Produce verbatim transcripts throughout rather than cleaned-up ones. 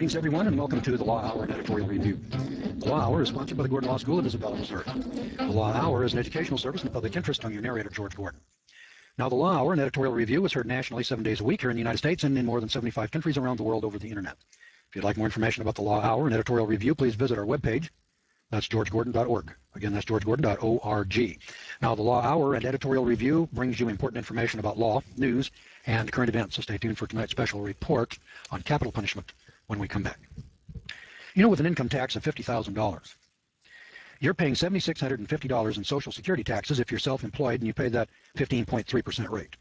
Greetings, everyone, and welcome to the Law Hour and Editorial Review. The Law Hour is sponsored by the Gordon Law School in Isabella, Missouri. The Law Hour is an educational service in the public interest. I'm your narrator, George Gordon. Now, the Law Hour and Editorial Review is heard nationally seven days a week here in the United States and in more than seventy-five countries around the world over the Internet. If you'd like more information about the Law Hour and Editorial Review, please visit our webpage. That's george gordon dot org. Again, that's george gordon dot org. Now, the Law Hour and Editorial Review brings you important information about law, news, and current events. So stay tuned for tonight's special report on capital punishment when we come back. You know, with an income tax of fifty thousand dollars, you're paying seven thousand six hundred fifty dollars in Social Security taxes if you're self-employed and you pay that fifteen point three percent rate.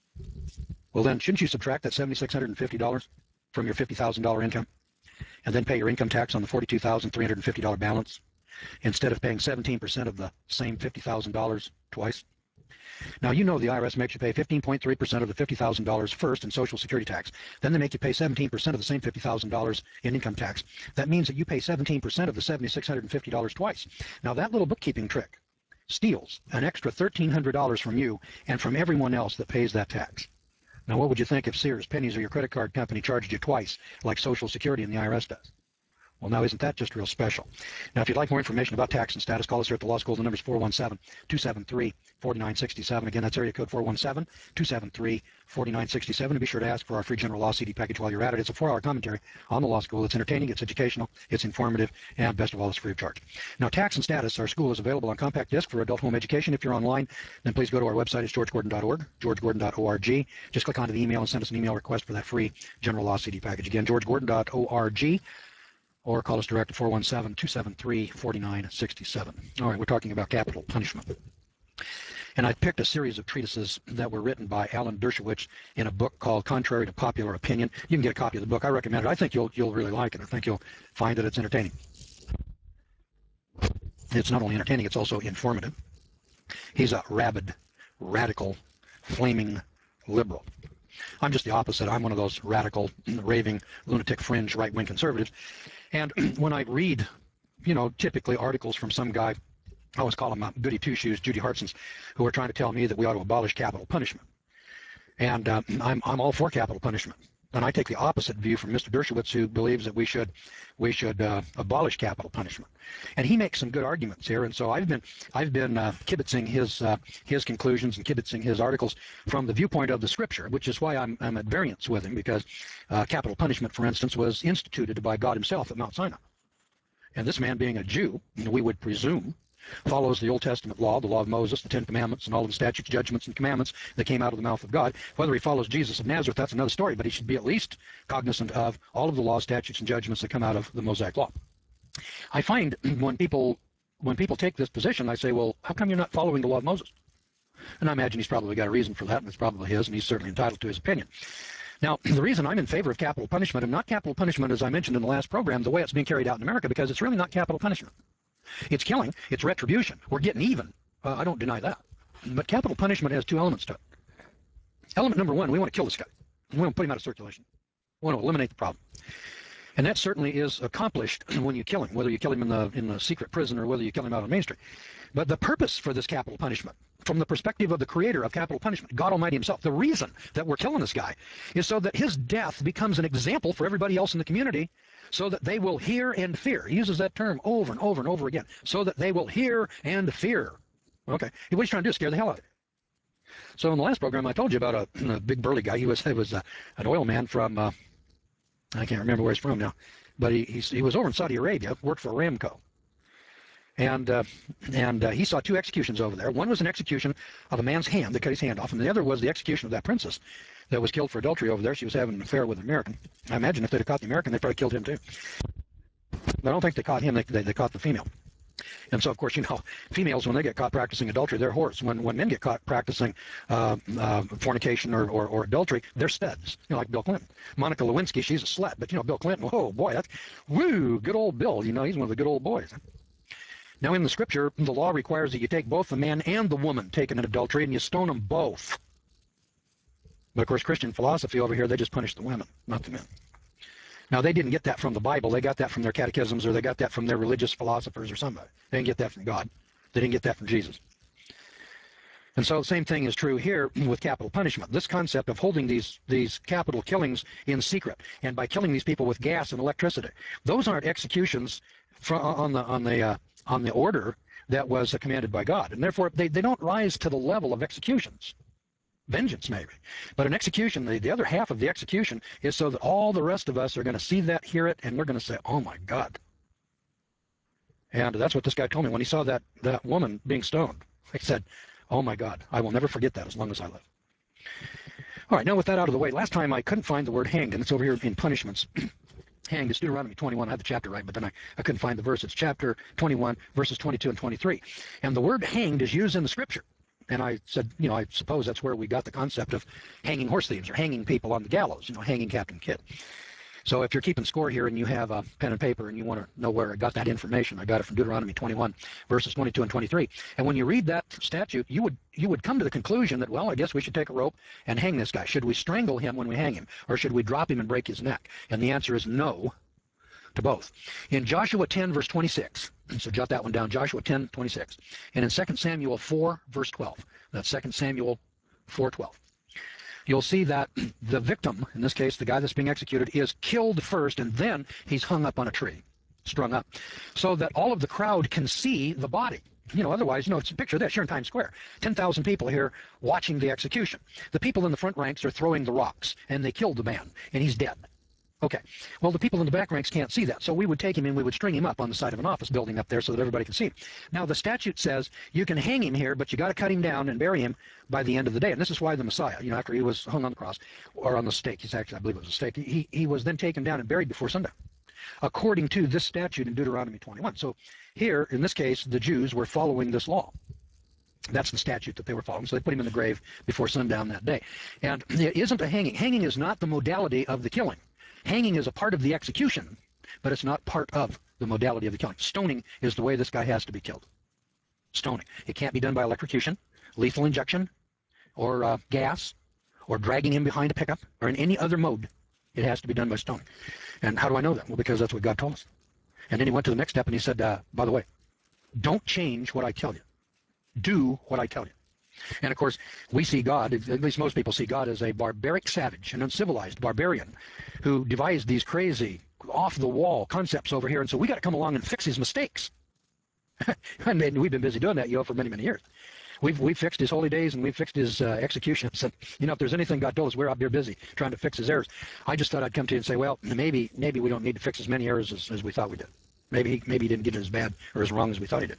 Well, then, shouldn't you subtract that seven thousand six hundred fifty dollars from your fifty thousand dollars income and then pay your income tax on the forty-two thousand three hundred fifty dollars balance instead of paying seventeen percent of the same fifty thousand dollars twice? Now, you know the I R S makes you pay fifteen point three percent of the fifty thousand dollars first in Social Security tax. Then they make you pay seventeen percent of the same fifty thousand dollars in income tax. That means that you pay seventeen percent of the seven thousand six hundred fifty dollars twice. Now, that little bookkeeping trick steals an extra one thousand three hundred dollars from you and from everyone else that pays that tax. Now, what would you think if Sears, Penny's, or your credit card company charged you twice like Social Security and the I R S does? Well, now, isn't that just real special? Now, if you'd like more information about tax and status, call us here at the law school. The number is four one seven, two seven three, four nine six seven. Again, that's area code four one seven, two seven three, four nine six seven. And be sure to ask for our free general law C D package while you're at it. It's a four-hour commentary on the law school. It's entertaining, it's educational, it's informative, and best of all, it's free of charge. Now, tax and status, our school is available on compact disc for adult home education. If you're online, then please go to our website. It's george gordon dot org, george gordon dot org. Just click onto the email and send us an email request for that free general law C D package. Again, george gordon dot org. Or call us direct at four one seven, two seven three, four nine six seven. All right, we're talking about capital punishment. And I picked a series of treatises that were written by Alan Dershowitz in a book called Contrary to Popular Opinion. You can get a copy of the book. I recommend it. I think you'll, you'll really like it. I think you'll find that it's entertaining. It's not only entertaining, it's also informative. He's a rabid, radical, flaming liberal. I'm just the opposite. I'm one of those radical, raving, lunatic, fringe, right-wing conservatives. And when I read, you know, typically articles from some guy, I always call him uh, Goody Two-Shoes, Judy Hartson's, who are trying to tell me that we ought to abolish capital punishment. And uh, I'm, I'm all for capital punishment. And I take the opposite view from Mister Dershowitz, who believes that we should we should uh, abolish capital punishment. And he makes some good arguments here. And so I've been I've been uh, kibitzing his uh, his conclusions and kibitzing his articles from the viewpoint of the Scripture, which is why I'm I'm at variance with him, because uh, capital punishment, for instance, was instituted by God Himself at Mount Sinai. And this man, being a Jew, we would presume, follows the Old Testament law, the law of Moses, the Ten Commandments, and all of the statutes, judgments, and commandments that came out of the mouth of God. Whether he follows Jesus of Nazareth, that's another story, but he should be at least cognizant of all of the laws, statutes, and judgments that come out of the Mosaic law. I find when people when people take this position, I say, well, how come you're not following the law of Moses? And I imagine he's probably got a reason for that, and it's probably his, and he's certainly entitled to his opinion. Now, the reason I'm in favor of capital punishment, and not capital punishment, as I mentioned in the last program, the way it's being carried out in America, because it's really not capital punishment. It's killing. It's retribution. We're getting even. Uh, I don't deny that. But capital punishment has two elements to it. Element number one, we want to kill this guy. We want to put him out of circulation. We want to eliminate the problem. And that certainly is accomplished when you kill him, whether you kill him in the, in the secret prison or whether you kill him out on Main Street. But the purpose for this capital punishment, from the perspective of the creator of capital punishment, God Almighty Himself, the reason that we're killing this guy is so that his death becomes an example for everybody else in the community, so that they will hear and fear. He uses that term over and over and over again. So that they will hear and fear. Okay. What he's trying to do is scare the hell out of you. So in the last program, I told you about a, a big burly guy. He was, he was uh, an oil man from, uh, I can't remember where he's from now, but he, he's, he was over in Saudi Arabia, worked for Aramco. And, uh, and uh, he saw two executions over there. One was an execution of a man's hand. They cut his hand off. And the other was the execution of that princess that was killed for adultery over there. She was having an affair with an American. I imagine if they'd have caught the American, they probably killed him too. But I don't think they caught him. They, they, they caught the female. And so, of course, you know, females, when they get caught practicing adultery, they're whores. When, when men get caught practicing uh, uh, fornication or, or, or adultery, they're studs, you know, like Bill Clinton. Monica Lewinsky, she's a slut. But, you know, Bill Clinton, whoa, boy, that's, woo, good old Bill. You know, he's one of the good old boys. Now, in the Scripture, the law requires that you take both the man and the woman taken in adultery and you stone them both. But, of course, Christian philosophy over here, they just punish the women, not the men. Now, they didn't get that from the Bible. They got that from their catechisms, or they got that from their religious philosophers or somebody. They didn't get that from God. They didn't get that from Jesus. And so the same thing is true here with capital punishment. This concept of holding these these capital killings in secret, and by killing these people with gas and electricity, those aren't executions from, on the on the uh, on the order that was uh, commanded by God, and therefore they, they don't rise to the level of executions. Vengeance maybe, but an execution, the, the other half of the execution is so that all the rest of us are going to see that, hear it, and we're going to say, "Oh my God!" And that's what this guy told me when he saw that that woman being stoned. He said, "Oh my God, I will never forget that as long as I live." All right, now with that out of the way, last time I couldn't find the word hanged, and it's over here in punishments. Hanged is Deuteronomy twenty-one. I had the chapter right, but then I, I couldn't find the verse. It's chapter twenty-one, verses twenty-two and twenty-three. And the word hanged is used in the scripture. And I said, you know, I suppose that's where we got the concept of hanging horse thieves or hanging people on the gallows, you know, hanging Captain Kidd. So if you're keeping score here and you have a pen and paper and you want to know where I got that information, I got it from Deuteronomy twenty-one, verses twenty-two and twenty-three. And when you read that statute, you would you would come to the conclusion that, well, I guess we should take a rope and hang this guy. Should we strangle him when we hang him, or should we drop him and break his neck? And the answer is no to both. In Joshua ten, verse twenty-six, so jot that one down, Joshua ten, twenty-six. And in Second Samuel four, verse twelve, that's Second Samuel four, twelve. You'll see that the victim, in this case the guy that's being executed, is killed first, and then he's hung up on a tree, strung up, so that all of the crowd can see the body. You know, otherwise, you know, it's a picture of this here in Times Square. ten thousand people here watching the execution. The people in the front ranks are throwing the rocks, and they killed the man, and he's dead. Okay, well, the people in the back ranks can't see that, so we would take him and we would string him up on the side of an office building up there so that everybody can see him. Now, the statute says you can hang him here, but you got to cut him down and bury him by the end of the day. And this is why the Messiah, you know, after he was hung on the cross, or on the stake, he's actually, I believe it was a stake, he, he was then taken down and buried before sundown, according to this statute in Deuteronomy twenty-one. So here, in this case, the Jews were following this law. That's the statute that they were following. So they put him in the grave before sundown that day. And it isn't a hanging. Hanging is not the modality of the killing. Hanging is a part of the execution, but it's not part of the modality of the killing. Stoning is the way this guy has to be killed. Stoning. It can't be done by electrocution, lethal injection, or uh, gas, or dragging him behind a pickup, or in any other mode. It has to be done by stoning. And how do I know that? Well, because that's what God told us. And then he went to the next step and he said, uh, by the way, don't change what I tell you. Do what I tell you. And of course, we see God, at least most people see God, as a barbaric savage, an uncivilized barbarian who devised these crazy, off-the-wall concepts over here. And so we got to come along and fix his mistakes. And we've been busy doing that, you know, for many, many years. We've, we've fixed his holy days and we've fixed his uh, executions. And, you know, if there's anything God told us, we're out here busy trying to fix his errors. I just thought I'd come to you and say, well, maybe maybe we don't need to fix as many errors as, as we thought we did. Maybe he, maybe he didn't get it as bad or as wrong as we thought he did.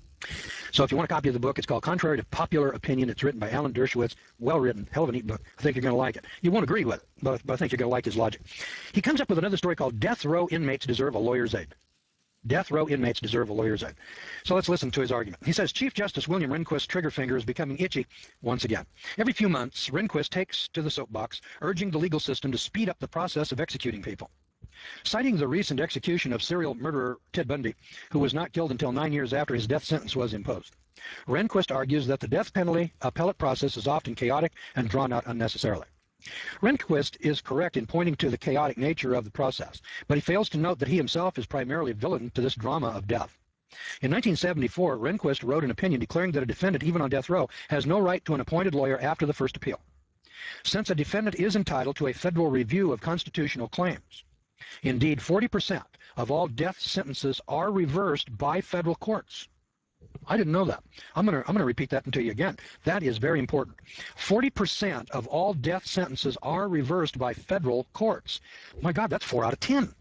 So if you want a copy of the book, it's called Contrary to Popular Opinion. It's written by Alan Dershowitz. Well written. Hell of a neat book. I think you're going to like it. You won't agree with it, but, but I think you're going to like his logic. He comes up with another story called Death Row Inmates Deserve a Lawyer's Aid. Death row inmates deserve a lawyer's aid. So let's listen to his argument. He says, Chief Justice William Rehnquist's trigger finger is becoming itchy once again. Every few months, Rehnquist takes to the soapbox, urging the legal system to speed up the process of executing people. Citing the recent execution of serial murderer Ted Bundy, who was not killed until nine years after his death sentence was imposed, Rehnquist argues that the death penalty appellate process is often chaotic and drawn out unnecessarily. Rehnquist is correct in pointing to the chaotic nature of the process, but he fails to note that he himself is primarily a villain to this drama of death. In nineteen seventy-four, Rehnquist wrote an opinion declaring that a defendant, even on death row, has no right to an appointed lawyer after the first appeal, since a defendant is entitled to a federal review of constitutional claims. Indeed, forty percent of all death sentences are reversed by federal courts. I didn't know that. I'm going to I'm going to repeat that to you again. That is very important. forty percent of all death sentences are reversed by federal courts. My God, that's four out of ten.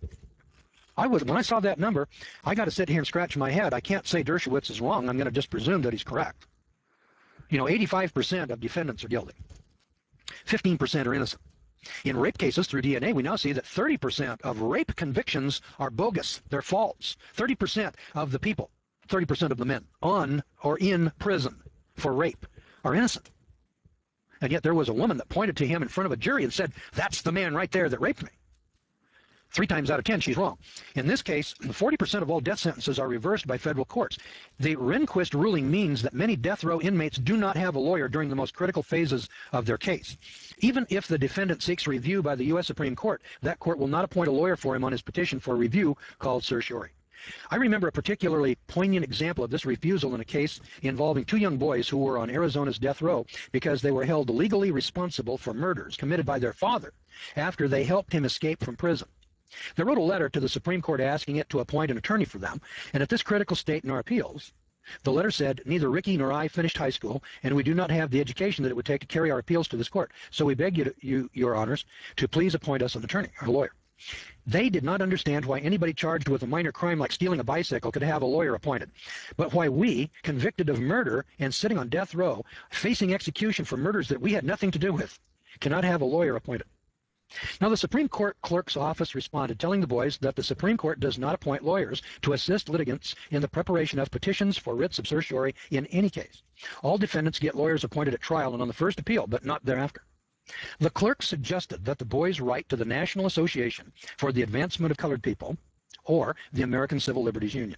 I was when I saw that number, I got to sit here and scratch my head. I can't say Dershowitz is wrong. I'm going to just presume that he's correct. You know, eighty-five percent of defendants are guilty. fifteen percent are innocent. In rape cases through D N A, we now see that thirty percent of rape convictions are bogus. They're false. thirty percent of the people, thirty percent of the men on or in prison for rape are innocent. And yet there was a woman that pointed to him in front of a jury and said, that's the man right there that raped me. Three times out of ten, she's wrong. In this case, forty percent of all death sentences are reversed by federal courts. The Rehnquist ruling means that many death row inmates do not have a lawyer during the most critical phases of their case. Even if the defendant seeks review by the U S Supreme Court, that court will not appoint a lawyer for him on his petition for review called certiorari. I remember a particularly poignant example of this refusal in a case involving two young boys who were on Arizona's death row because they were held legally responsible for murders committed by their father after they helped him escape from prison. They wrote a letter to the Supreme Court asking it to appoint an attorney for them, and at this critical state in our appeals, the letter said, neither Ricky nor I finished high school, and we do not have the education that it would take to carry our appeals to this court. So we beg you, to, you your honors, to please appoint us an attorney, or a lawyer. They did not understand why anybody charged with a minor crime like stealing a bicycle could have a lawyer appointed, but why we, convicted of murder and sitting on death row, facing execution for murders that we had nothing to do with, cannot have a lawyer appointed. Now, the Supreme Court clerk's office responded, telling the boys that the Supreme Court does not appoint lawyers to assist litigants in the preparation of petitions for writs of certiorari in any case. All defendants get lawyers appointed at trial and on the first appeal, but not thereafter. The clerk suggested that the boys write to the National Association for the Advancement of Colored People, or the American Civil Liberties Union.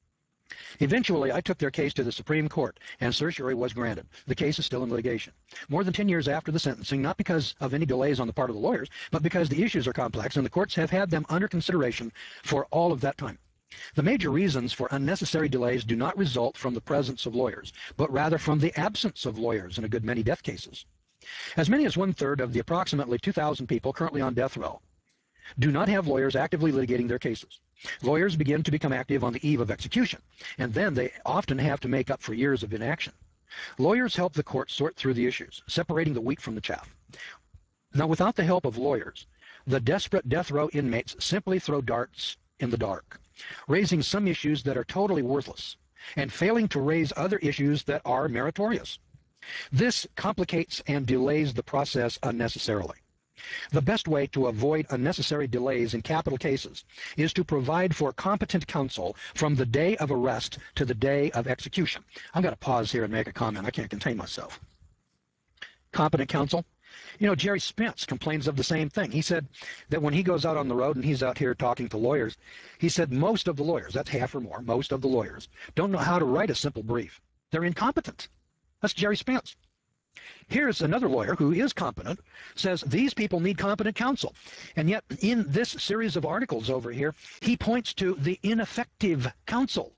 Eventually, I took their case to the Supreme Court, and certiorari was granted. The case is still in litigation. More than ten years after the sentencing, not because of any delays on the part of the lawyers, but because the issues are complex, and the courts have had them under consideration for all of that time. The major reasons for unnecessary delays do not result from the presence of lawyers, but rather from the absence of lawyers in a good many death cases. As many as one-third of the approximately two thousand people currently on death row do not have lawyers actively litigating their cases. Lawyers begin to become active on the eve of execution, and then they often have to make up for years of inaction. Lawyers help the court sort through the issues, separating the wheat from the chaff. Now, without the help of lawyers, the desperate death row inmates simply throw darts in the dark, raising some issues that are totally worthless, and failing to raise other issues that are meritorious. This complicates and delays the process unnecessarily. The best way to avoid unnecessary delays in capital cases is to provide for competent counsel from the day of arrest to the day of execution. I've got to pause here and make a comment. I can't contain myself. Competent counsel. You know, Jerry Spence complains of the same thing. He said that when he goes out on the road and he's out here talking to lawyers, he said most of the lawyers, that's half or more, most of the lawyers, don't know how to write a simple brief. They're incompetent. That's Jerry Spence. Here's another lawyer who is competent, says these people need competent counsel. And yet in this series of articles over here, he points to the ineffective counsel.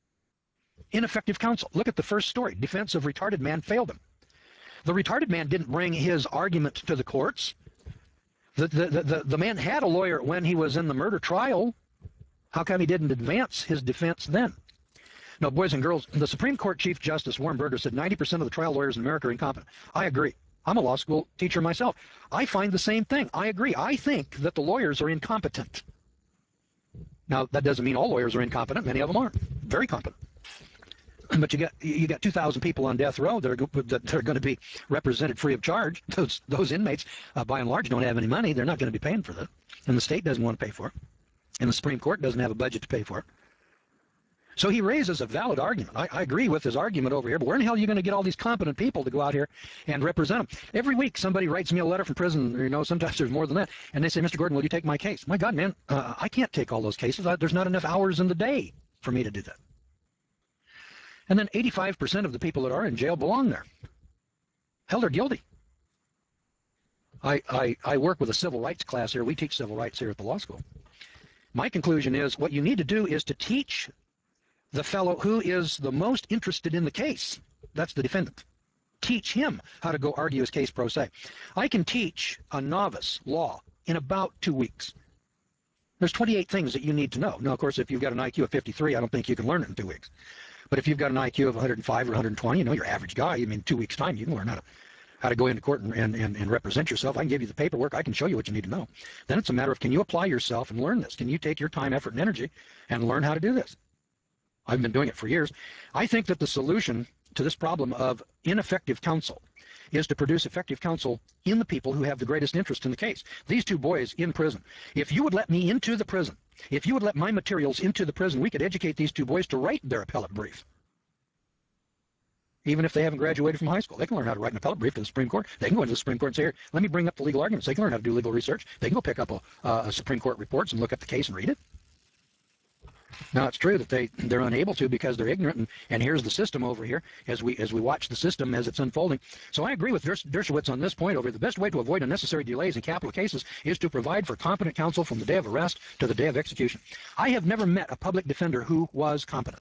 Ineffective counsel. Look at the first story. Defense of retarded man failed him. The retarded man didn't bring his argument to the courts. The, the, the, the, the man had a lawyer when he was in the murder trial. How come he didn't advance his defense then? No, boys and girls, the Supreme Court Chief Justice Warren Burger said ninety percent of the trial lawyers in America are incompetent. I agree. I'm a law school teacher myself. I find the same thing. I agree. I think that the lawyers are incompetent. Now, that doesn't mean all lawyers are incompetent. Many of them are very competent. But you got you got two thousand people on death row that are, that are going to be represented free of charge. Those those inmates, uh, by and large, don't have any money. They're not going to be paying for that, and the state doesn't want to pay for it, and the Supreme Court doesn't have a budget to pay for it. So he raises a valid argument. I, I agree with his argument over here, but where in the hell are you going to get all these competent people to go out here and represent them? Every week somebody writes me a letter from prison, you know, sometimes there's more than that, and they say, Mister Gordon, will you take my case? My God, man, uh, I can't take all those cases. I, there's not enough hours in the day for me to do that. And then eighty-five percent of the people that are in jail belong there. Hell, they're guilty. I, I, I work with a civil rights class here. We teach civil rights here at the law school. My conclusion is what you need to do is to teach the fellow who is the most interested in the case. That's the defendant. Teach him how to go argue his case pro se. I can teach a novice law in about two weeks. There's twenty-eight things that you need to know. Now, of course, if you've got an I Q of fifty-three, I don't think you can learn it in two weeks. But if you've got an I Q of one hundred five or one hundred twenty, you know, your average guy, I mean, two weeks' time, you can learn how to how to go into court and, and, and, and represent yourself. I can give you the paperwork. I can show you what you need to know. Then it's a matter of, can you apply yourself and learn this? Can you take your time, effort, and energy and learn how to do this? I've been doing it for years. I think that the solution to this problem of ineffective counsel is to produce effective counsel in the people who have the greatest interest in the case. These two boys in prison. If you would let me into the prison, if you would let my materials into the prison, we could educate these two boys to write their appellate brief. Even if they haven't graduated from high school, they can learn how to write an appellate brief to the Supreme Court. They can go into the Supreme Court and say, here, let me bring up the legal arguments. They can learn how to do legal research. They can go pick up a, uh, a Supreme Court reports and look up the case and read it. Now, it's true that they, they're unable to because they're ignorant, and, and here's the system over here as we as we watch the system as it's unfolding. So I agree with Dershowitz on this point over here. The best way to avoid unnecessary delays in capital cases is to provide for competent counsel from the day of arrest to the day of execution. I have never met a public defender who was competent.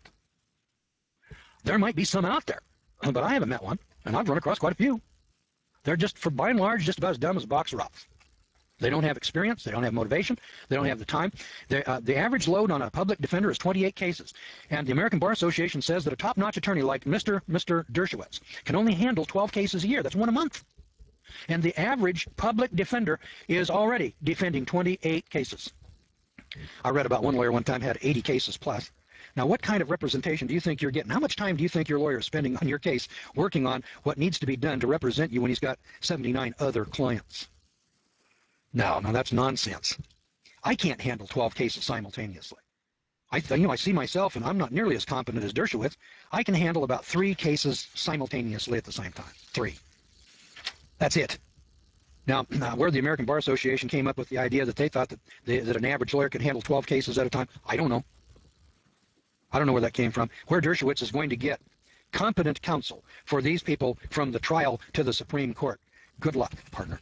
There might be some out there, but I haven't met one, and I've run across quite a few. They're just, for by and large, just about as dumb as a box of rocks. They don't have experience. They don't have motivation. They don't have the time. Uh, the average load on a public defender is twenty-eight cases. And the American Bar Association says that a top-notch attorney like Mister Mister Dershowitz can only handle twelve cases a year. That's one a month. And the average public defender is already defending twenty-eight cases. I read about one lawyer one time had eighty cases plus. Now, what kind of representation do you think you're getting? How much time do you think your lawyer is spending on your case working on what needs to be done to represent you when he's got seventy-nine other clients? No, no, that's nonsense. I can't handle twelve cases simultaneously. I, you know, I see myself, and I'm not nearly as competent as Dershowitz. I can handle about three cases simultaneously at the same time. Three. That's it. Now, now where the American Bar Association came up with the idea that they thought that, they, that an average lawyer could handle twelve cases at a time, I don't know. I don't know where that came from. Where Dershowitz is going to get competent counsel for these people from the trial to the Supreme Court. Good luck, partner.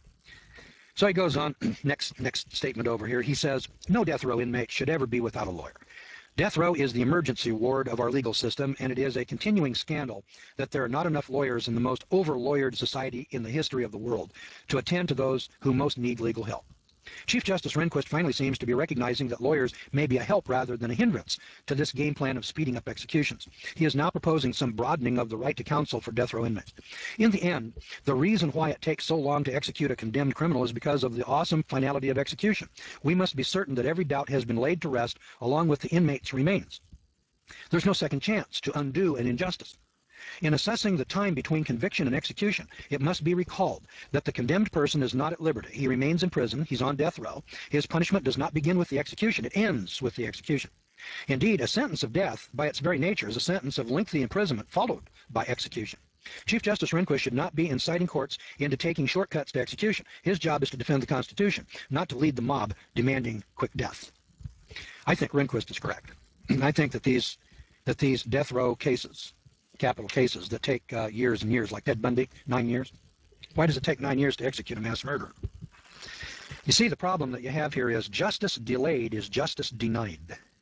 So he goes on, next next statement over here. He says, no death row inmate should ever be without a lawyer. Death row is the emergency ward of our legal system, and it is a continuing scandal that there are not enough lawyers in the most over-lawyered society in the history of the world to attend to those who most need legal help. Chief Justice Rehnquist finally seems to be recognizing that lawyers may be a help rather than a hindrance to this game plan of speeding up executions. He is now proposing some broadening of the right to counsel for death row inmates. In the end, the reason why it takes so long to execute a condemned criminal is because of the awesome finality of execution. We must be certain that every doubt has been laid to rest along with the inmate's remains. There's no second chance to undo an injustice. In assessing the time between conviction and execution, it must be recalled that the condemned person is not at liberty. He remains in prison. He's on death row. His punishment does not begin with the execution. It ends with the execution. Indeed, a sentence of death, by its very nature, is a sentence of lengthy imprisonment followed by execution. Chief Justice Rehnquist should not be inciting courts into taking shortcuts to execution. His job is to defend the Constitution, not to lead the mob demanding quick death. I think Rehnquist is correct. I think that these, that these death row cases, capital cases that take uh, years and years, like Ted Bundy, nine years. Why does it take nine years to execute a mass murderer? You see, the problem that you have here is justice delayed is justice denied.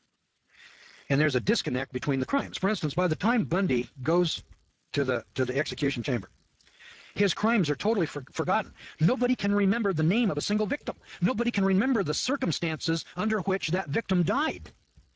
And there's a disconnect between the crimes. For instance, by the time Bundy goes to the, to the execution chamber, his crimes are totally for, forgotten. Nobody can remember the name of a single victim. Nobody can remember the circumstances under which that victim died.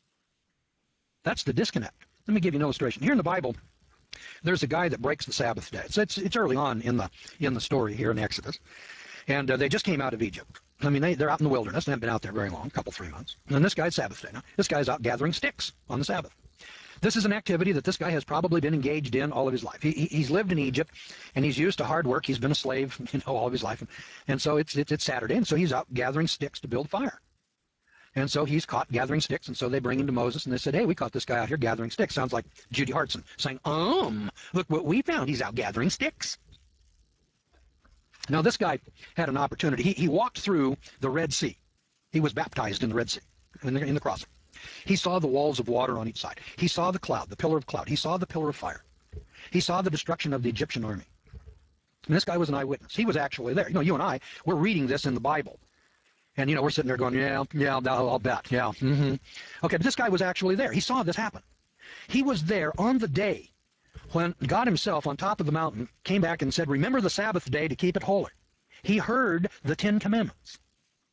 That's the disconnect. Let me give you an illustration. Here in the Bible, there's a guy that breaks the Sabbath day. It's, it's, it's early on in the, in the story here in Exodus. And uh, they just came out of Egypt. I mean, they, they're out in the wilderness. They haven't been out there very long, a couple, three months. And this guy's Sabbath day now. This guy's out gathering sticks on the Sabbath. This is an activity that this guy has probably been engaged in all of his life. He, he, he's lived in Egypt, and he's used to hard work. He's been a slave, you know, all of his life. And, and so it's, it's, it's Saturday, and so he's out gathering sticks to build fire. And so he's caught gathering sticks, and so they bring him to Moses, and they said, hey, we caught this guy out here gathering sticks. Sounds like Judy Hartson saying, um, look what we found. He's out gathering sticks. Now, this guy had an opportunity. He, he walked through the Red Sea. He was baptized in the Red Sea, in the, in the crossing. He saw the walls of water on each side. He saw the cloud, the pillar of cloud. He saw the pillar of fire. He saw the destruction of the Egyptian army. And this guy was an eyewitness. He was actually there. You know, you and I, we're reading this in the Bible. And, you know, we're sitting there going, yeah, yeah, I'll bet, yeah. Mm-hmm. Okay, but this guy was actually there. He saw this happen. He was there on the day when God himself on top of the mountain came back and said, remember the Sabbath day to keep it holy. He heard the Ten Commandments.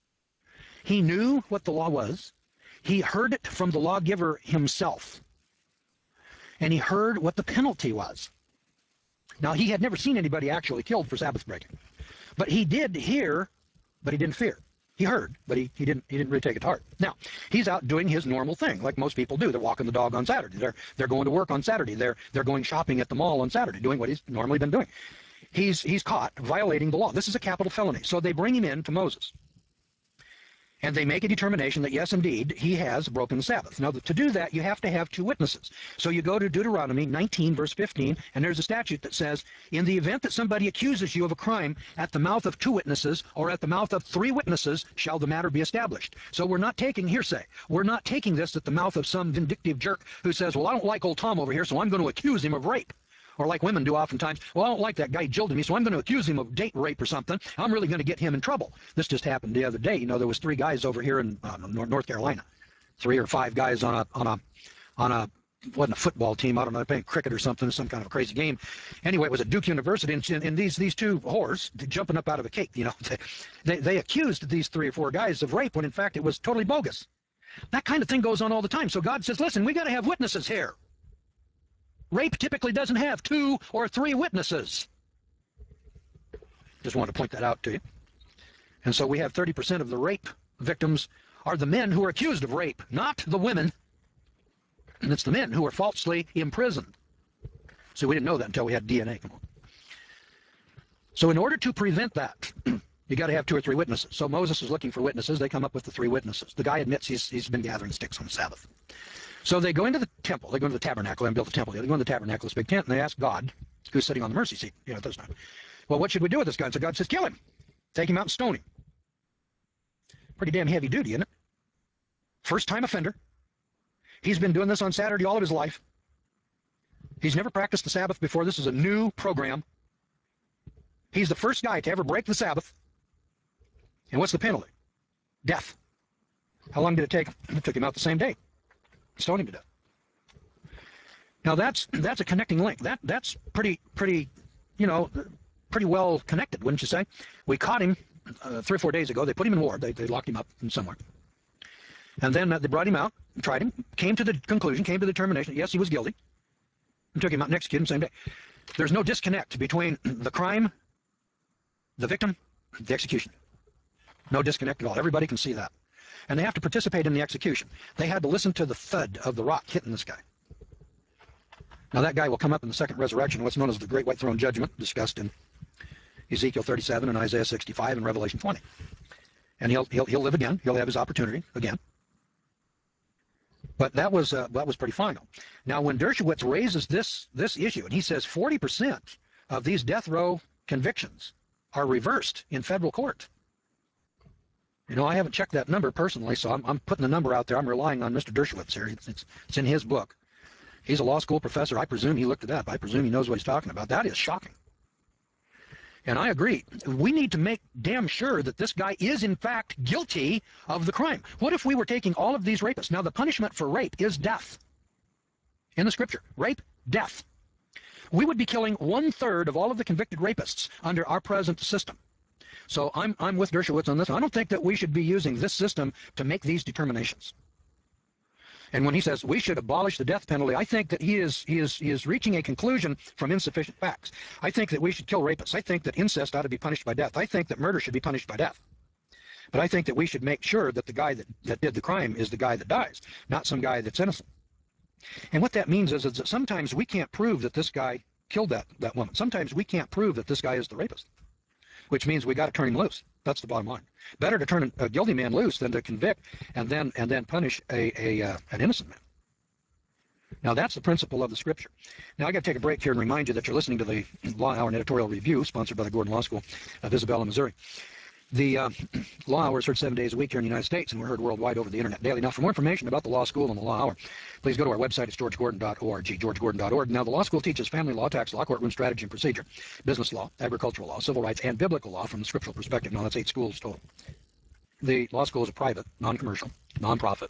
He knew what the law was. He heard it from the lawgiver himself. And he heard what the penalty was. Now, he had never seen anybody actually killed for Sabbath breaking. But he did hear, but he didn't fear. He heard, but he, he didn't he didn't really take it to heart. Now, he's out doing his normal thing, like most people do. They're walking the dog on Saturday. They're they're going to work on Saturday. They're they're going shopping at the mall on Saturday, doing what he's normally been doing. He's he's caught violating the law. This is a capital felony. So they bring him in to Moses. And they make a determination that, yes, indeed, he has broken the Sabbath. Now, to do that, you have to have two witnesses. So you go to Deuteronomy nineteen, verse fifteen, and there's a statute that says, in the event that somebody accuses you of a crime, at the mouth of two witnesses or at the mouth of three witnesses shall the matter be established. So we're not taking hearsay. We're not taking this at the mouth of some vindictive jerk who says, well, I don't like old Tom over here, so I'm going to accuse him of rape. Or like women do oftentimes, well, I don't like that guy, he jilted me, so I'm going to accuse him of date rape or something. I'm really going to get him in trouble. This just happened the other day. You know, there was three guys over here in uh, North Carolina, three or five guys on a on a on a wasn't a football team. I don't know, they're playing cricket or something, some kind of a crazy game. Anyway, it was at Duke University, and, and these these two whores jumping up out of a cake. You know, they, they they accused these three or four guys of rape when in fact it was totally bogus. That kind of thing goes on all the time. So God says, listen, we got to have witnesses here. Rape typically doesn't have two or three witnesses. Just wanted to point that out to you. And so we have thirty percent of the rape victims are the men who are accused of rape, not the women. And it's the men who are falsely imprisoned. So we didn't know that until we had D N A. Come on. So in order to prevent that, you got to have two or three witnesses. So Moses is looking for witnesses. They come up with the three witnesses. The guy admits he's, he's been gathering sticks on the Sabbath. So they go into the temple, they go into the tabernacle and build the temple. They go into the tabernacle, this big tent, and they ask God, who's sitting on the mercy seat, you know, at this time, well, what should we do with this guy? And so God says, kill him. Take him out and stone him. Pretty damn heavy duty, isn't it? First time offender. He's been doing this on Saturday all of his life. He's never practiced the Sabbath before. This is a new program. He's the first guy to ever break the Sabbath. And what's the penalty? Death. How long did it take him? It took him out the same day. Stone him to death. Now that's that's a connecting link. That that's pretty pretty, you know, pretty well connected, wouldn't you say? We caught him uh, three or four days ago. They put him in ward. They they locked him up from somewhere, and then uh, they brought him out, tried him, came to the conclusion, came to the determination. Yes, he was guilty, and took him out and executed him same day. There's no disconnect between the crime, the victim, the execution. No disconnect at all. Everybody can see that. And they have to participate in the execution. They had to listen to the thud of the rock hitting this guy. Now that guy will come up in the second resurrection, what's known as the Great White Throne Judgment, discussed in Ezekiel thirty-seven and Isaiah sixty-five and Revelation twenty. And he'll he'll he'll live again. He'll have his opportunity again. But that was uh, that was pretty final. Now when Dershowitz raises this this issue, and he says forty percent of these death row convictions are reversed in federal court. You know, I haven't checked that number personally, so I'm, I'm putting the number out there. I'm relying on Mister Dershowitz here. It's, it's, it's in his book. He's a law school professor. I presume he looked it up. I presume he knows what he's talking about. That is shocking. And I agree. We need to make damn sure that this guy is, in fact, guilty of the crime. What if we were taking all of these rapists? Now, the punishment for rape is death. In the scripture, rape, death. We would be killing one-third of all of the convicted rapists under our present system. So I'm, I'm with Dershowitz on this. I don't think that we should be using this system to make these determinations. And when he says we should abolish the death penalty, I think that he is, he is, he is reaching a conclusion from insufficient facts. I think that we should kill rapists. I think that incest ought to be punished by death. I think that murder should be punished by death. But I think that we should make sure that the guy that, that did the crime is the guy that dies, not some guy that's innocent. And what that means is, is that sometimes we can't prove that this guy killed that, that woman. Sometimes we can't prove that this guy is the rapist, which means we got to turn him loose. That's the bottom line. Better to turn a guilty man loose than to convict and then and then punish a, a uh, an innocent man. Now that's the principle of the scripture. Now I got to take a break here and remind you that you're listening to the Law Hour and Editorial Review, sponsored by the Gordon Law School of Isabella, Missouri. The uh, Law Hour is heard seven days a week here in the United States, and we're heard worldwide over the internet daily. Now, for more information about the Law School and the Law Hour, please go to our website. It's george gordon dot org, george gordon dot org. Now, the Law School teaches family law, tax law, courtroom strategy and procedure, business law, agricultural law, civil rights, and biblical law from the scriptural perspective. Now, that's eight schools total. The Law School is a private, non-commercial, non-profit,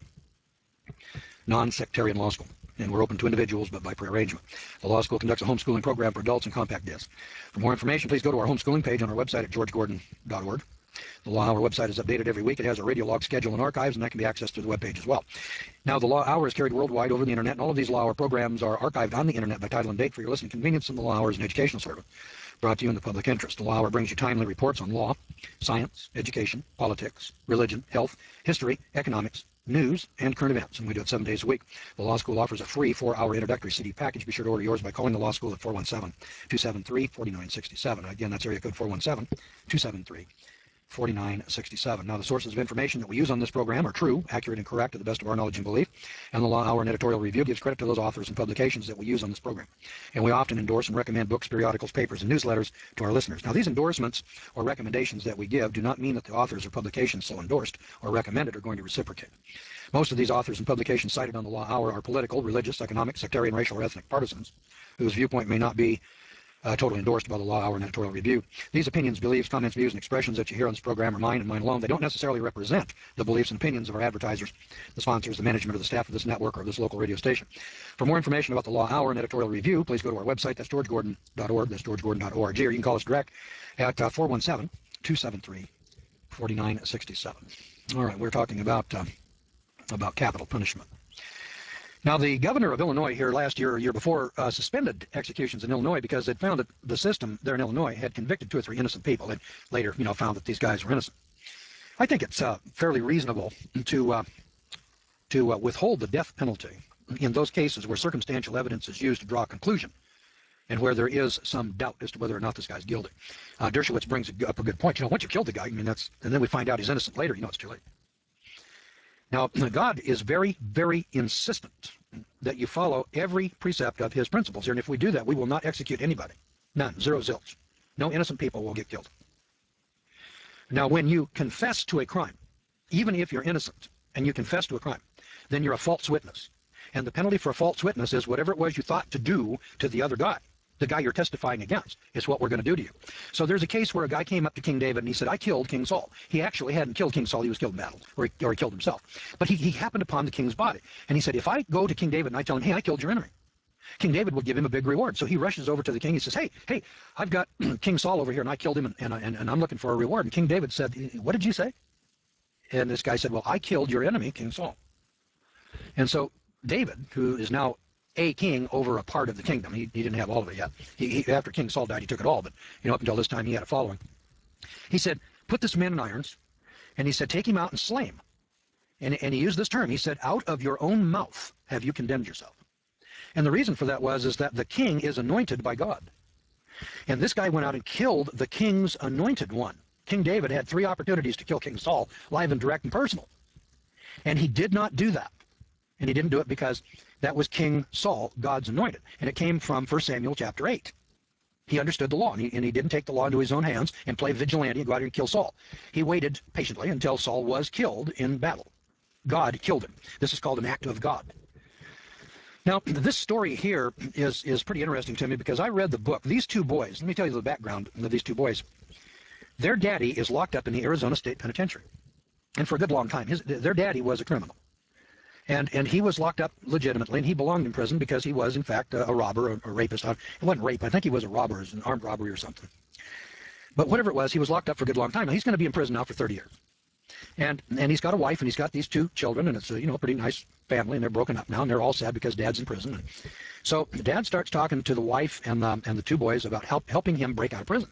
non-sectarian law school, and we're open to individuals, but by prearrangement. The Law School conducts a homeschooling program for adults and compact discs. For more information, please go to our homeschooling page on our website at george gordon dot org. The Law Hour website is updated every week. It has a radio log schedule and archives, and that can be accessed through the webpage as well. Now, the Law Hour is carried worldwide over the internet, and all of these Law Hour programs are archived on the internet by title and date for your listening convenience, and the Law Hour is an educational service brought to you in the public interest. The Law Hour brings you timely reports on law, science, education, politics, religion, health, history, economics, news, and current events, and we do it seven days a week. The Law School offers a free four-hour introductory C D package. Be sure to order yours by calling the Law School at four one seven, two seven three, four nine six seven. Again, that's area code four one seven, two seven three, forty-nine sixty-seven. Now, the sources of information that we use on this program are true, accurate, and correct to the best of our knowledge and belief, and the Law Hour and Editorial Review gives credit to those authors and publications that we use on this program. And we often endorse and recommend books, periodicals, papers, and newsletters to our listeners. Now, these endorsements or recommendations that we give do not mean that the authors or publications so endorsed or recommended are going to reciprocate. Most of these authors and publications cited on the Law Hour are political, religious, economic, sectarian, racial, or ethnic partisans whose viewpoint may not be Uh, totally endorsed by the Law Hour and Editorial Review. These opinions, beliefs, comments, views, and expressions that you hear on this program are mine and mine alone. They don't necessarily represent the beliefs and opinions of our advertisers, the sponsors, the management, or the staff of this network or this local radio station. For more information about the Law Hour and Editorial Review, please go to our website. That's george gordon dot org. That's george gordon dot org. Or you can call us direct at uh, four one seven, two seven three, four nine six seven. All right, we're talking about, uh, about capital punishment. Now, the governor of Illinois here last year or year before uh, suspended executions in Illinois because they'd found that the system there in Illinois had convicted two or three innocent people and later, you know, found that these guys were innocent. I think it's uh, fairly reasonable to uh, to uh, withhold the death penalty in those cases where circumstantial evidence is used to draw a conclusion and where there is some doubt as to whether or not this guy's guilty. Uh, Dershowitz brings up a good point. You know, once you killed the guy, I mean, that's, and then we find out he's innocent later, you know, it's too late. Now, God is very, very insistent that you follow every precept of his principles here. And if we do that, we will not execute anybody. None. Zero zilch. No innocent people will get killed. Now, when you confess to a crime, even if you're innocent and you confess to a crime, then you're a false witness. And the penalty for a false witness is whatever it was you thought to do to the other guy. The guy you're testifying against is what we're going to do to you. So there's a case where a guy came up to King David and he said, I killed King Saul. He actually hadn't killed King Saul. He was killed in battle, or he, or he killed himself. But he, he happened upon the king's body. And he said, if I go to King David and I tell him, hey, I killed your enemy, King David will give him a big reward. So he rushes over to the king. He says, hey, hey, I've got King Saul over here and I killed him and, and, and, and I'm looking for a reward. And King David said, what did you say? And this guy said, well, I killed your enemy, King Saul. And so David, who is now a king over a part of the kingdom. He, he didn't have all of it yet. He, he, after King Saul died, he took it all, but you know, up until this time, he had a following. He said, put this man in irons, and he said, take him out and slay him. And, and he used this term. He said, out of your own mouth have you condemned yourself. And the reason for that was is that the king is anointed by God. And this guy went out and killed the king's anointed one. King David had three opportunities to kill King Saul, live and direct and personal. And he did not do that. And he didn't do it because that was King Saul, God's anointed. And it came from First Samuel chapter eight. He understood the law, and he, and he didn't take the law into his own hands and play vigilante and go out and kill Saul. He waited patiently until Saul was killed in battle. God killed him. This is called an act of God. Now, this story here is, is pretty interesting to me because I read the book. These two boys, let me tell you the background of these two boys. Their daddy is locked up in the Arizona State Penitentiary. And for a good long time, his, their daddy was a criminal. And and he was locked up legitimately, and he belonged in prison because he was, in fact, a, a robber, a, a rapist. It wasn't rape. I think he was a robber, an armed robbery or something. But whatever it was, he was locked up for a good long time. Now, he's going to be in prison now for thirty years. And and he's got a wife, and he's got these two children, and it's a, you know, a pretty nice family, and they're broken up now, and they're all sad because Dad's in prison. And so Dad starts talking to the wife and, um, and the two boys about help, helping him break out of prison.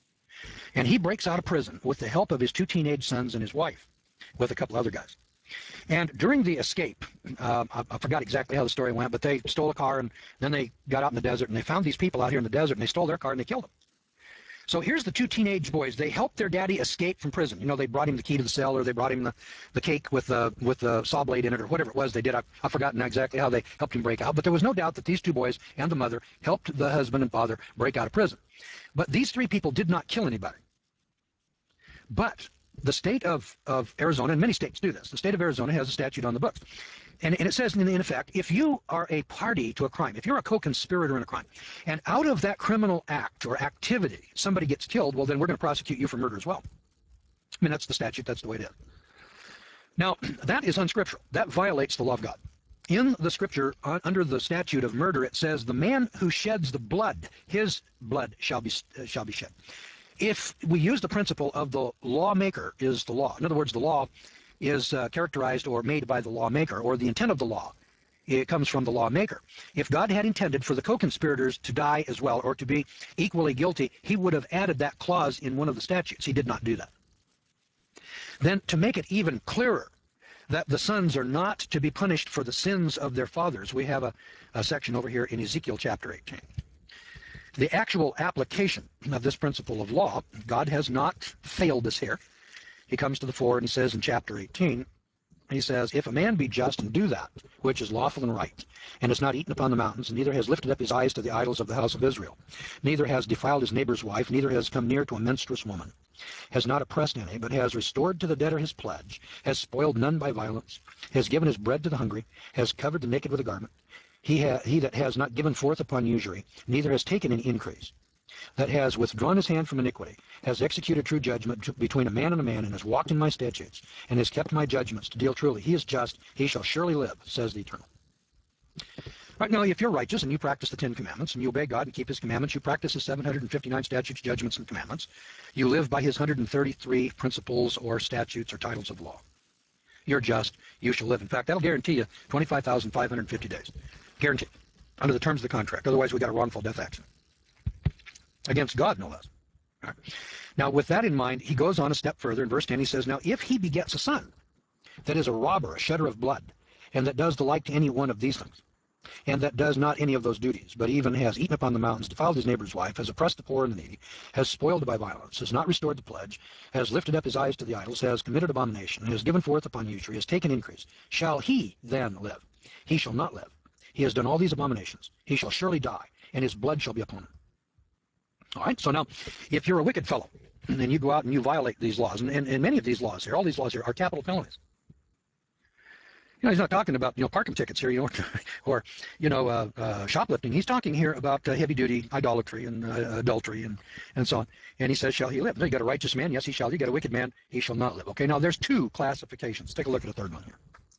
And he breaks out of prison with the help of his two teenage sons and his wife, with a couple other guys. And during the escape, uh, I, I forgot exactly how the story went, but they stole a car, and then they got out in the desert, and they found these people out here in the desert, and they stole their car, and they killed them. So here's the two teenage boys. They helped their daddy escape from prison. You know, they brought him the key to the cell, or they brought him the, the cake with the, with the saw blade in it, or whatever it was they did. I, I've forgotten exactly how they helped him break out, but there was no doubt that these two boys and the mother helped the husband and father break out of prison. But these three people did not kill anybody. But the state of, of Arizona, and many states do this, the state of Arizona has a statute on the books. And, and it says, in, in effect, if you are a party to a crime, if you're a co-conspirator in a crime, and out of that criminal act or activity somebody gets killed, well, then we're going to prosecute you for murder as well. I mean, that's the statute. That's the way it is. Now, that is unscriptural. That violates the law of God. In the scripture, uh, under the statute of murder, it says, the man who sheds the blood, his blood shall be, uh, shall be shed. If we use the principle of the lawmaker is the law, in other words, the law is uh, characterized or made by the lawmaker, or the intent of the law, it comes from the lawmaker. If God had intended for the co-conspirators to die as well, or to be equally guilty, he would have added that clause in one of the statutes. He did not do that. Then, to make it even clearer that the sons are not to be punished for the sins of their fathers, we have a, a section over here in Ezekiel chapter eighteen. The actual application of this principle of law, God has not failed us here. he comes to the fore and he says in chapter eighteen, he says, if a man be just and do that which is lawful and right, and has not eaten upon the mountains, and neither has lifted up his eyes to the idols of the house of Israel, neither has defiled his neighbor's wife, neither has come near to a menstruous woman, has not oppressed any, but has restored to the debtor his pledge, has spoiled none by violence, has given his bread to the hungry, has covered the naked with a garment, he, ha he that has not given forth upon usury, neither has taken any increase, that has withdrawn his hand from iniquity, has executed true judgment between a man and a man, and has walked in my statutes, and has kept my judgments to deal truly. He is just, he shall surely live, says the Eternal. Right now, if you're righteous and you practice the Ten Commandments, and you obey God and keep his commandments, you practice his seven hundred fifty-nine statutes, judgments, and commandments, you live by his one hundred thirty-three principles or statutes or titles of law. You're just, you shall live. In fact, that'll guarantee you twenty-five thousand five hundred fifty days. Guaranteed. Under the terms of the contract. Otherwise, we got a wrongful death accident. Against God, no less. Right. Now, with that in mind, he goes on a step further. In verse ten, he says, now, if he begets a son that is a robber, a shedder of blood, and that does the like to any one of these things, and that does not any of those duties, but even has eaten upon the mountains, defiled his neighbor's wife, has oppressed the poor and the needy, has spoiled by violence, has not restored the pledge, has lifted up his eyes to the idols, has committed abomination, has given forth upon usury, has taken increase, shall he then live? He shall not live. He has done all these abominations. He shall surely die, and his blood shall be upon him. All right, so now, if you're a wicked fellow, and you go out and you violate these laws, and, and, and many of these laws here, all these laws here are capital felonies. You know, he's not talking about, you know, parking tickets here, you know, or, you know, uh, uh, shoplifting. He's talking here about uh, heavy-duty idolatry and uh, adultery and, and so on. And he says, shall he live? You got a righteous man? Yes, he shall. You got a wicked man? He shall not live. Okay, now there's two classifications. Take a look at the third one here.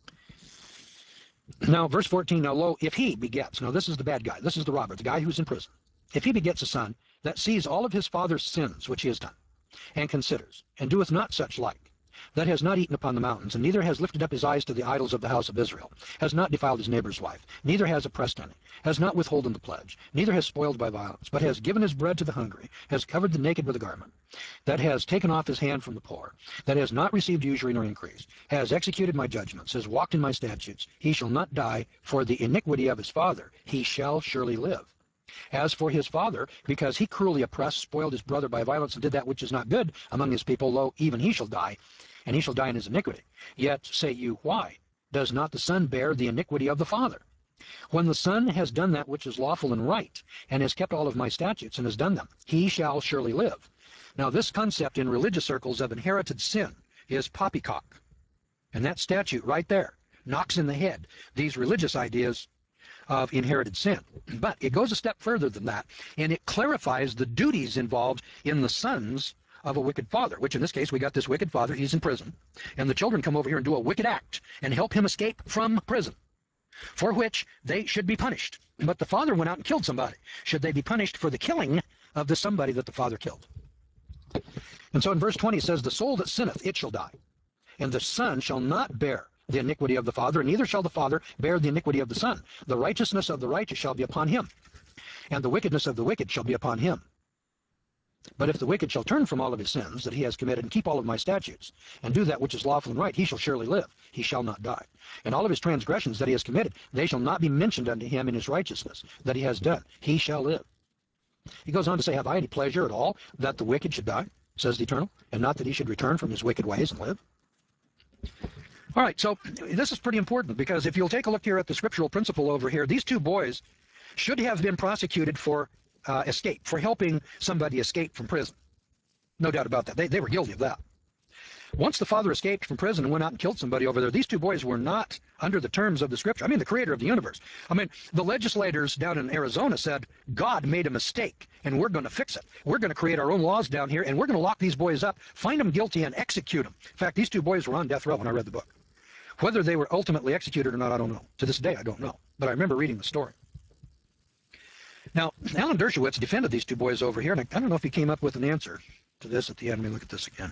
Now, verse fourteen, now, lo, if he begets, now this is the bad guy, this is the robber, the guy who's in prison. If he begets a son that sees all of his father's sins which he has done, and considers, and doeth not such like, that has not eaten upon the mountains, and neither has lifted up his eyes to the idols of the house of Israel, has not defiled his neighbor's wife, neither has oppressed any, has not withholden the pledge, neither has spoiled by violence, but has given his bread to the hungry, has covered the naked with a garment, that has taken off his hand from the poor, that has not received usury nor increase, has executed my judgments, has walked in my statutes, he shall not die for the iniquity of his father, he shall surely live. As for his father, because he cruelly oppressed, spoiled his brother by violence, and did that which is not good among his people, lo, even he shall die, and he shall die in his iniquity. Yet say you, why does not the son bear the iniquity of the father? When the son has done that which is lawful and right, and has kept all of my statutes, and has done them, he shall surely live. Now this concept in religious circles of inherited sin is poppycock. And that statute right there knocks in the head these religious ideas of inherited sin. But it goes a step further than that, and it clarifies the duties involved in the sons of a wicked father, which in this case we got this wicked father, he's in prison, and the children come over here and do a wicked act and help him escape from prison, for which they should be punished. But the father went out and killed somebody. Should they be punished for the killing of the somebody that the father killed? And so in verse twenty it says, the soul that sinneth, it shall die, and the son shall not bear the iniquity of the father, and neither shall the father bear the iniquity of the son. The righteousness of the righteous shall be upon him, and the wickedness of the wicked shall be upon him. But if the wicked shall turn from all of his sins that he has committed, and keep all of my statutes, and do that which is lawful and right, he shall surely live, he shall not die. And all of his transgressions that he has committed, they shall not be mentioned unto him in his righteousness that he has done, he shall live. He goes on to say, have I any pleasure at all that the wicked should die, says the Eternal, and not that he should return from his wicked ways and live? All right, so this is pretty important, because if you'll take a look here at the scriptural principle over here, these two boys should have been prosecuted for uh, escape, for helping somebody escape from prison. No doubt about that. They, they were guilty of that. Once the father escaped from prison and went out and killed somebody over there, these two boys were not under the terms of the scripture. I mean, the creator of the universe. I mean, the legislators down in Arizona said, God made a mistake, and we're going to fix it. We're going to create our own laws down here, and we're going to lock these boys up, find them guilty, and execute them. In fact, these two boys were on death row when I read the book. Whether they were ultimately executed or not, I don't know. To this day, I don't know. But I remember reading the story. Now, Alan Dershowitz defended these two boys over here, and I, I don't know if he came up with an answer to this at the end. Let me look at this again.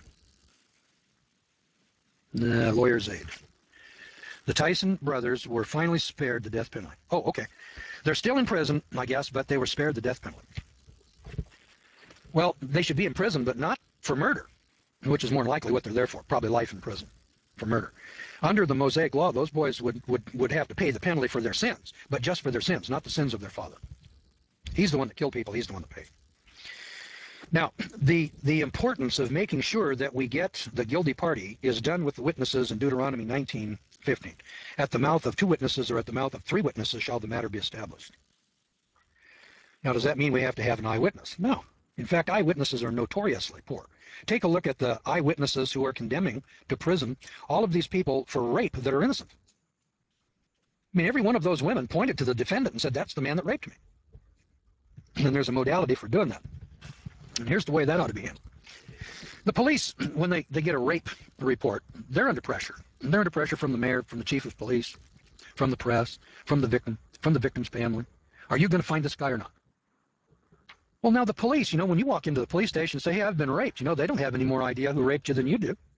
The lawyer's aid. The Tyson brothers were finally spared the death penalty. Oh, okay. They're still in prison, I guess, but they were spared the death penalty. Well, they should be in prison, but not for murder, which is more likely what they're there for, probably life in prison for murder. Under the Mosaic law, those boys would, would, would have to pay the penalty for their sins, but just for their sins, not the sins of their father. He's the one that killed people. He's the one that paid. Now, the, the importance of making sure that we get the guilty party is done with the witnesses in Deuteronomy nineteen fifteen. At the mouth of two witnesses or at the mouth of three witnesses shall the matter be established. Now, does that mean we have to have an eyewitness? No. In fact, eyewitnesses are notoriously poor. Take a look at the eyewitnesses who are condemning to prison all of these people for rape that are innocent. I mean, every one of those women pointed to the defendant and said, that's the man that raped me. And there's a modality for doing that. And here's the way that ought to be handled. The police, when they, they get a rape report, they're under pressure. They're under pressure from the mayor, from the chief of police, from the press, from the victim, from the victim's family. Are you going to find this guy or not? Well, now the police, you know, when you walk into the police station and say, hey, I've been raped, you know, they don't have any more idea who raped you than you do.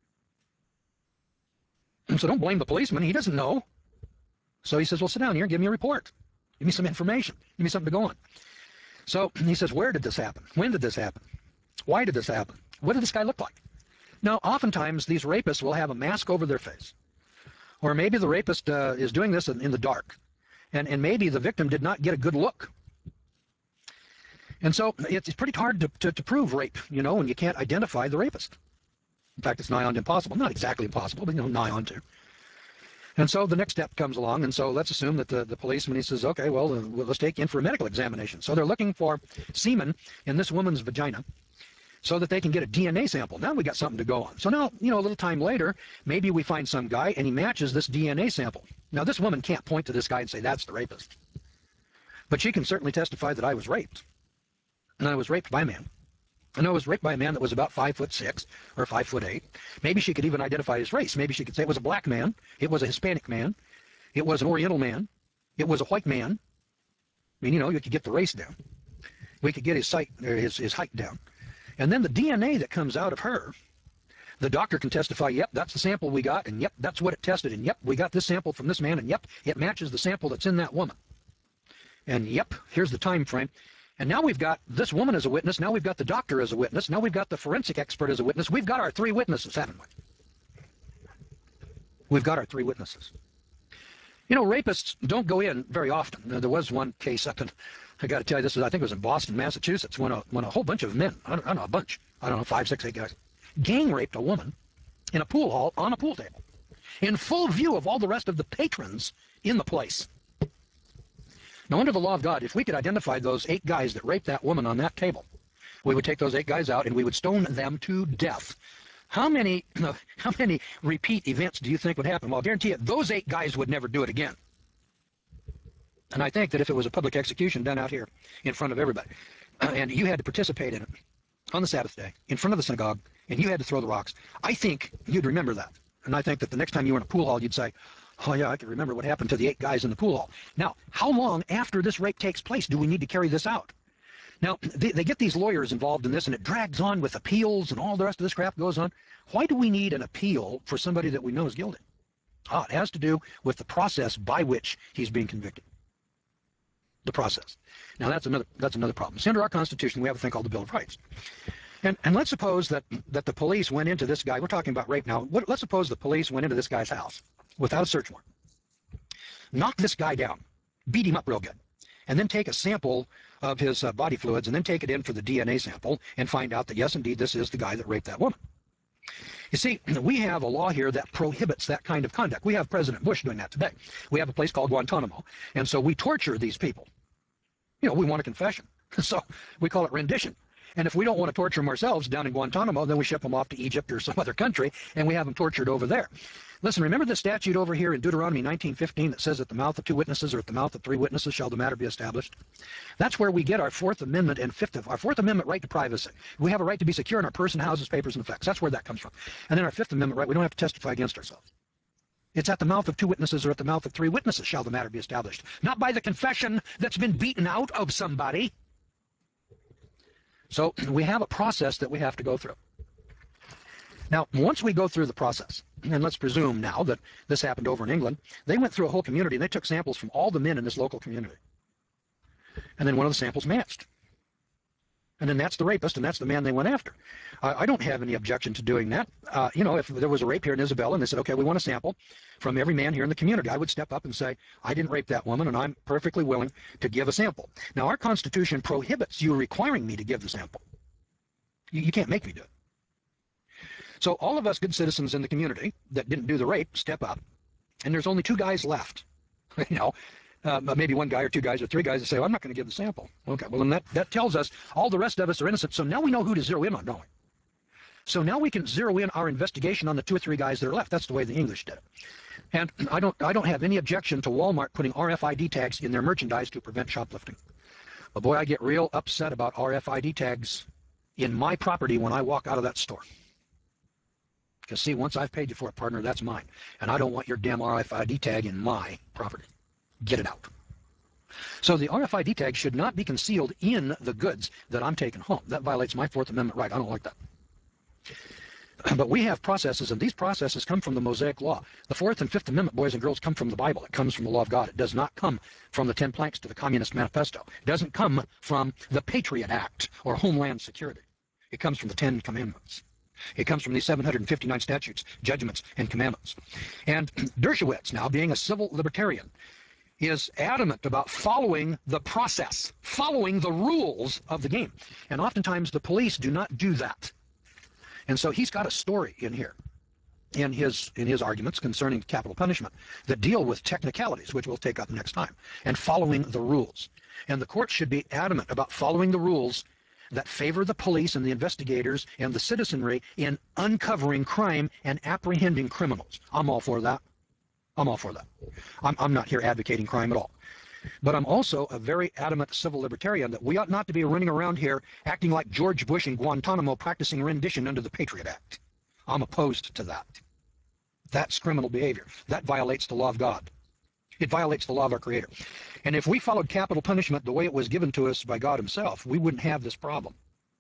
And so don't blame the policeman. He doesn't know. So he says, well, sit down here and give me a report. Give me some information. Give me something to go on. So he says, where did this happen? When did this happen? Why did this happen? What did this guy look like? Now, oftentimes, these rapists will have a mask over their face. Or maybe the rapist uh, is doing this in, in the dark. And, and maybe the victim did not get a good look. And so it's pretty hard to, to, to prove rape, you know, when you can't identify the rapist. In fact, it's nigh on impossible. Not exactly impossible, but, you know, nigh on to. And so the next step comes along, and so let's assume that the, the policeman, he says, okay, well, uh, let's take you in for a medical examination. So they're looking for semen in this woman's vagina so that they can get a D N A sample. Now we got something to go on. So now, you know, a little time later, maybe we find some guy, and he matches this D N A sample. Now, this woman can't point to this guy and say, that's the rapist. But she can certainly testify that I was raped. And I was raped by a man. And I was raped by a man that was about five foot six or five foot eight. Maybe she could even identify his race. Maybe she could say it was a black man. It was a Hispanic man. It was an Oriental man. It was a white man. I mean, you know, you could get the race down. We could get his, sight, or his, his height down. And then the D N A that comes out of her, the doctor can testify, yep, that's the sample we got, and yep, that's what it tested, and yep, we got this sample from this man, and yep, it matches the sample that's in that woman. And yep, here's the time frame. And now we've got this woman as a witness. Now we've got the doctor as a witness. Now we've got the forensic expert as a witness. We've got our three witnesses, haven't we? We've got our three witnesses. You know, rapists don't go in very often. There was one case up in, I got to tell you, this was, I think it was in Boston, Massachusetts, when a, when a whole bunch of men, I don't, I don't know, a bunch, I don't know, five, six, eight guys, gang raped a woman in a pool hall on a pool table in full view of all the rest of the patrons in the place. Now, under the law of God, if we could identify those eight guys that raped that woman on that table, we would take those eight guys out and we would stone them to death. How many, how many repeat events do you think would happen? Well, I'll guarantee you, those eight guys would never do it again. And I think that if it was a public execution done out here in front of everybody, and you had to participate in it on the Sabbath day, in front of the synagogue, and you had to throw the rocks, I think you'd remember that. And I think that the next time you were in a pool hall, you'd say, oh, yeah, I can remember what happened to the eight guys in the pool hall. Now, how long after this rape takes place do we need to carry this out? Now, they, they get these lawyers involved in this, and it drags on with appeals, and all the rest of this crap goes on. Why do we need an appeal for somebody that we know is guilty? Ah, it has to do with the process by which he's being convicted. The process. Now, that's another, that's another problem. See, under our Constitution, we have a thing called the Bill of Rights. And, and let's suppose that, that the police went into this guy. We're talking about rape now. Let's suppose the police went into this guy's house without a search warrant, knock this guy down, beat him up real good, and then take a sample of his uh, body fluids and then take it in for the D N A sample and find out that, yes, indeed, this is the guy that raped that woman. You see, we have a law here that prohibits that kind of conduct. We have President Bush doing that today. We have a place called Guantanamo, and so we torture these people. You know, we want a confession, so we call it rendition. And if we don't want to torture them ourselves down in Guantanamo, then we ship them off to Egypt or some other country, and we have them tortured over there. Listen, remember the statute over here in Deuteronomy nineteen fifteen that says at the mouth of two witnesses or at the mouth of three witnesses shall the matter be established? That's where we get our Fourth Amendment and Fifth, our Fourth Amendment right to privacy. We have a right to be secure in our person, houses, papers, and effects. That's where that comes from. And then our Fifth Amendment right, we don't have to testify against ourselves. It's at the mouth of two witnesses or at the mouth of three witnesses shall the matter be established. Not by the confession that's been beaten out of somebody. So we have a process that we have to go through. Now, once we go through the process, and let's presume now that this happened over in England, they went through a whole community, and they took samples from all the men in this local community. And then one of the samples matched. And then that's the rapist, and that's the man they went after. Uh, I don't have any objection to doing that. Uh, you know, if there was a rape here in Isabella, and they said, okay, we want a sample from every man here in the community, I would step up and say, I didn't rape that woman, and I'm perfectly willing to give a sample. Now, our Constitution prohibits you requiring me to give the sample. You, you can't make me do it. So all of us good citizens in the community that didn't do the rape step up, and there's only two guys left. You know, uh, maybe one guy or two guys or three guys that say, well, I'm not going to give the sample. Okay, well, then that, that tells us all the rest of us are innocent. So now we know who to zero in on, don't we? So now we can zero in our investigation on the two or three guys that are left. That's the way the English did it. And I don't, I don't have any objection to Walmart putting R F I D tags in their merchandise to prevent shoplifting. But boy, I get real upset about R F I D tags in my property when I walk out of that store. Because see, once I've paid you for it, partner, that's mine. And I don't want your damn R F I D tag in my property. Get it out. So the R F I D tag should not be concealed in the goods that I'm taking home. That violates my Fourth Amendment right. I don't like that. But we have processes, and these processes come from the Mosaic Law. The Fourth and Fifth Amendment, boys and girls, come from the Bible. It comes from the law of God. It does not come from the Ten Planks to the Communist Manifesto. It doesn't come from the Patriot Act or Homeland Security. It comes from the Ten Commandments. It comes from these seven hundred fifty-nine statutes, judgments, and commandments. And Dershowitz, now being a civil libertarian, is adamant about following the process, following the rules of the game. And oftentimes the police do not do that. And so he's got a story in here, in his, in his arguments concerning capital punishment, that deal with technicalities, which we'll take up next time, and following the rules. And the court should be adamant about following the rules that favor the police and the investigators and the citizenry in uncovering crime and apprehending criminals. I'm all for that. I'm all for that. I'm, I'm not here advocating crime at all. But I'm also a very adamant civil libertarian that we ought not to be running around here acting like George Bush in Guantanamo practicing rendition under the Patriot Act. I'm opposed to that. That's criminal behavior. That violates the law of God. It violates the law of our Creator. And if we followed capital punishment the way it was given to us by God himself, we wouldn't have this problem.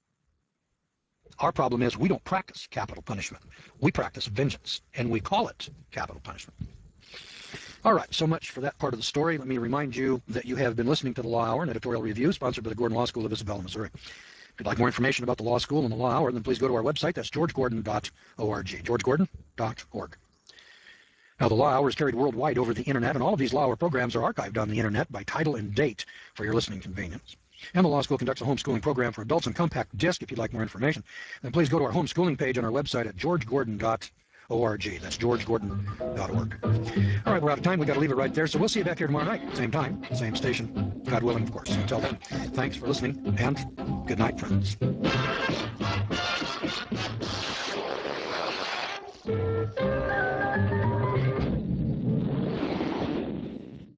Our problem is we don't practice capital punishment. We practice vengeance, and we call it capital punishment. All right, so much for that part of the story. Let me remind you that you have been listening to the Law Hour, an editorial review sponsored by the Gordon Law School of Isabella, Missouri. If you'd like more information about the law school and the Law Hour, then please go to our website. That's george gordon dot org, george gordon dot org. Now, the Law Hour is carried worldwide over the Internet, and all of these Law Hour programs are archived on the Internet by title and date for your listening convenience. And the Law School conducts a homeschooling program for adults on compact disc. If you'd like more information, then please go to our homeschooling page on our website at george gordon dot org. That's george gordon dot org. All right, we're out of time. We've got to leave it right there. So we'll see you back here tomorrow night. Same time, same station. God willing, of course. Until then, thanks for listening, and good night, friends.